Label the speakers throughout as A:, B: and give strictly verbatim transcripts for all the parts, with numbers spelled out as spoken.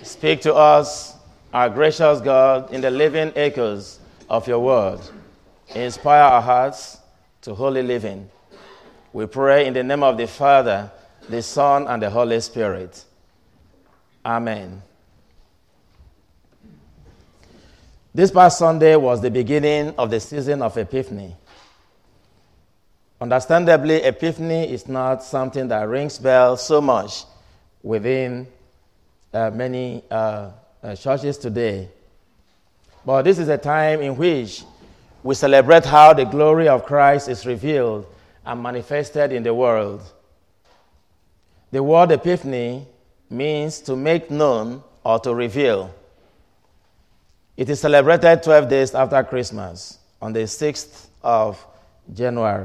A: Speak to us, our gracious God, in the living echoes of your word. Inspire our hearts to holy living. We pray in the name of the Father, the Son, and the Holy Spirit. Amen. This past Sunday was the beginning of the season of Epiphany. Understandably, Epiphany is not something that rings bells so much within uh, many uh, uh, churches today. But this is a time in which we celebrate how the glory of Christ is revealed and manifested in the world. The word Epiphany means to make known or to reveal. It is celebrated twelve days after Christmas, on the sixth of January.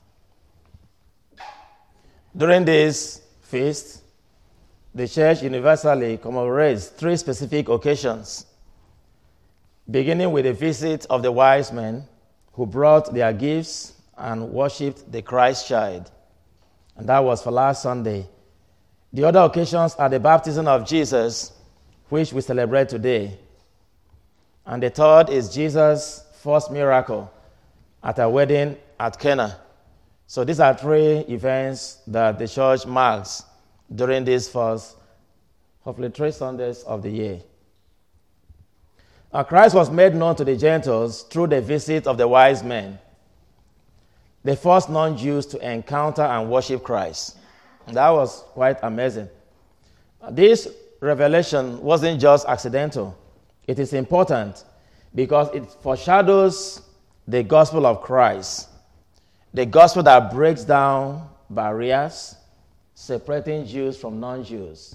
A: During this feast, the Church universally commemorates three specific occasions, beginning with the visit of the wise men who brought their gifts and worshipped the Christ child. And that was for last Sunday. The other occasions are the baptism of Jesus, which we celebrate today. And the third is Jesus' first miracle at a wedding at Cana. So these are three events that the church marks during these first, hopefully, three Sundays of the year. Now, Christ was made known to the Gentiles through the visit of the wise men, the first non-Jews to encounter and worship Christ. And that was quite amazing. This revelation wasn't just accidental. It is important because it foreshadows the gospel of Christ, the gospel that breaks down barriers, separating Jews from non-Jews.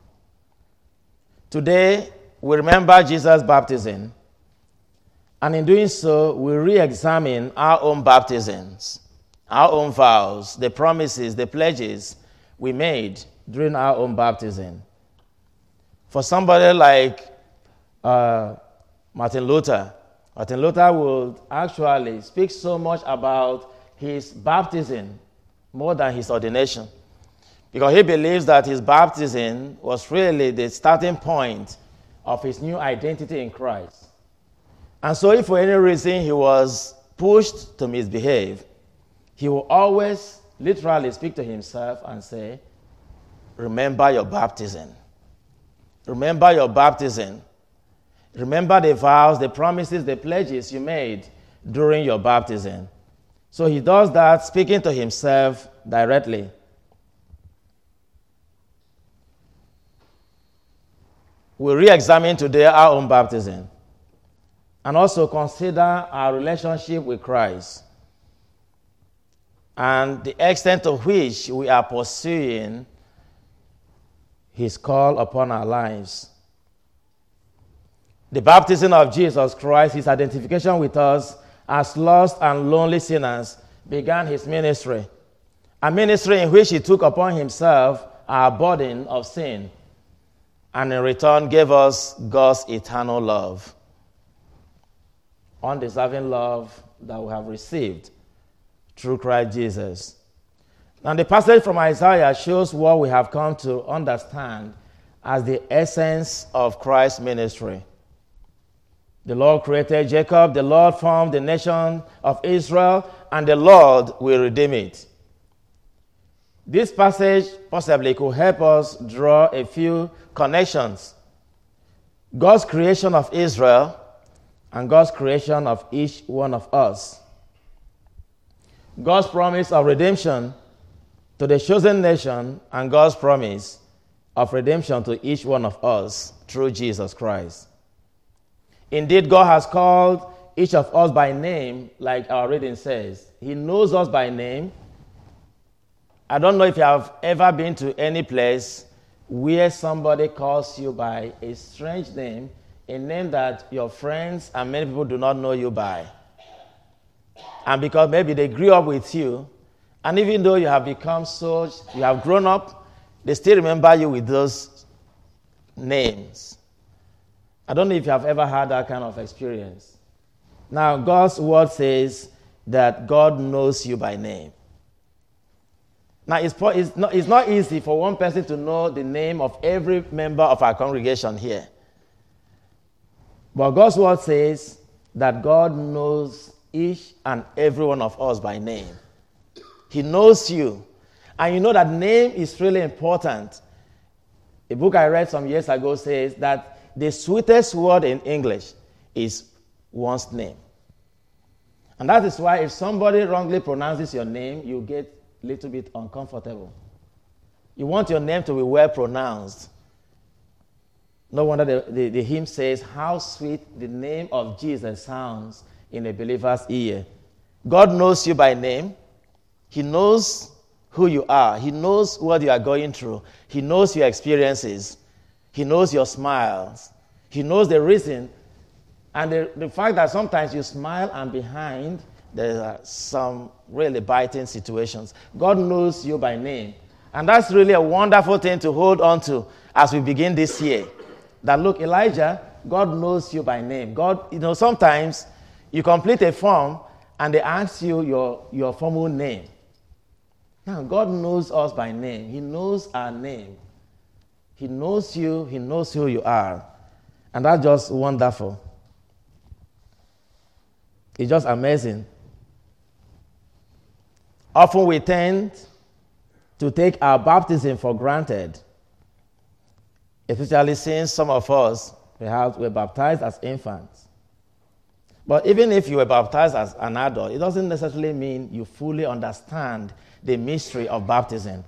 A: Today, we remember Jesus' baptism, and in doing so, we re-examine our own baptisms, our own vows, the promises, the pledges we made during our own baptism. For somebody like uh, Martin Luther, Martin Luther would actually speak so much about his baptism more than his ordination, because he believes that his baptism was really the starting point of his new identity in Christ. And so if for any reason he was pushed to misbehave, he will always literally speak to himself and say, remember your baptism. Remember your baptism. Remember the vows, the promises, the pledges you made during your baptism. So he does that, speaking to himself directly. We re-examine today our own baptism and also consider our relationship with Christ and the extent to which we are pursuing his call upon our lives. The baptism of Jesus Christ, his identification with us as lost and lonely sinners, began his ministry, a ministry in which he took upon himself our burden of sin, and in return gave us God's eternal love, undeserving love that we have received through Christ Jesus. Now, the passage from Isaiah shows what we have come to understand as the essence of Christ's ministry. The Lord created Jacob, the Lord formed the nation of Israel, and the Lord will redeem it. This passage possibly could help us draw a few connections. God's creation of Israel and God's creation of each one of us. God's promise of redemption to the chosen nation and God's promise of redemption to each one of us through Jesus Christ. Indeed, God has called each of us by name, like our reading says. He knows us by name. I don't know if you have ever been to any place where somebody calls you by a strange name, a name that your friends and many people do not know you by. And because maybe they grew up with you, and even though you have become so, you have grown up, they still remember you with those names. I don't know if you have ever had that kind of experience. Now, God's word says that God knows you by name. Now, it's, it's, not, it's not easy for one person to know the name of every member of our congregation here. But God's word says that God knows each and every one of us by name. He knows you. And you know that name is really important. A book I read some years ago says that the sweetest word in English is one's name. And that is why if somebody wrongly pronounces your name, you get a little bit uncomfortable. You want your name to be well pronounced. No wonder the, the, the hymn says, how sweet the name of Jesus sounds in a believer's ear. God knows you by name. He knows who you are. He knows what you are going through. He knows your experiences. He knows your smiles. He knows the reason. And the, the fact that sometimes you smile and behind, there are some really biting situations. God knows you by name. And that's really a wonderful thing to hold on to as we begin this year. That look, Elijah, God knows you by name. God, you know, sometimes you complete a form and they ask you your, your formal name. Now, God knows us by name. He knows our name. He knows you. He knows who you are. And that's just wonderful. It's just amazing. Often we tend to take our baptism for granted, especially since some of us perhaps were baptized as infants. But even if you were baptized as an adult, it doesn't necessarily mean you fully understand the mystery of baptism.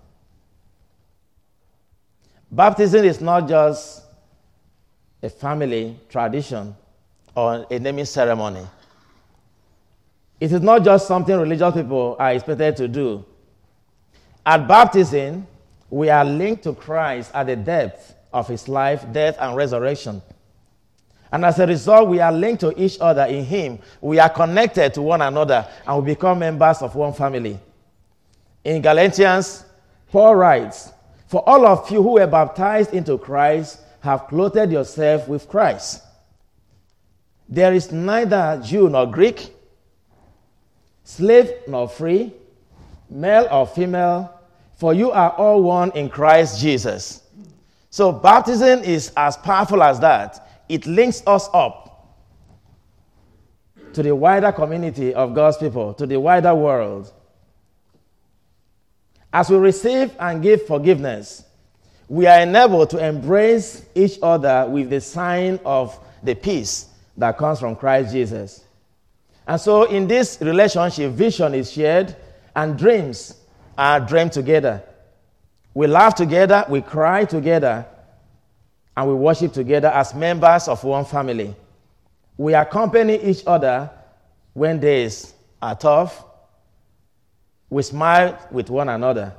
A: Baptism is not just a family tradition or a naming ceremony. It is not just something religious people are expected to do. At baptism, we are linked to Christ at the depth of his life, death, and resurrection. And as a result, we are linked to each other in him. We are connected to one another, and we become members of one family. In Galatians, Paul writes, "For all of you who were baptized into Christ have clothed yourself with Christ. There is neither Jew nor Greek, slave nor free, male or female, for you are all one in Christ Jesus." So baptism is as powerful as that. It links us up to the wider community of God's people, to the wider world. As we receive and give forgiveness, we are enabled to embrace each other with the sign of the peace that comes from Christ Jesus. And so in this relationship, vision is shared and dreams are dreamed together. We laugh together, we cry together, and we worship together as members of one family. We accompany each other when days are tough. We smile with one another.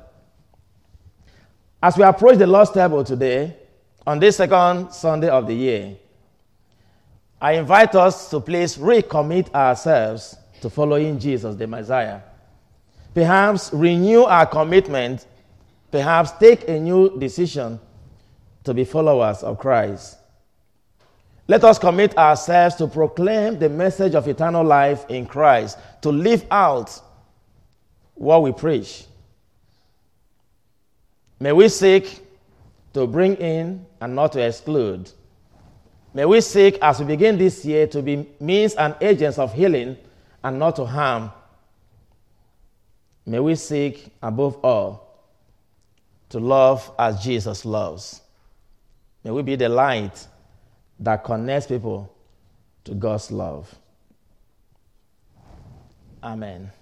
A: As we approach the Lord's table today, on this second Sunday of the year, I invite us to please recommit ourselves to following Jesus, the Messiah. Perhaps renew our commitment, perhaps take a new decision to be followers of Christ. Let us commit ourselves to proclaim the message of eternal life in Christ, to live out what we preach. May we seek to bring in and not to exclude. May we seek, as we begin this year, to be means and agents of healing and not to harm. May we seek, above all, to love as Jesus loves. May we be the light that connects people to God's love. Amen.